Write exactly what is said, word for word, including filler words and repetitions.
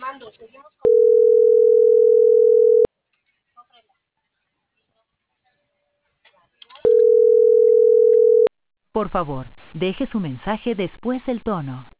Por favor, deje su mensaje después del tono.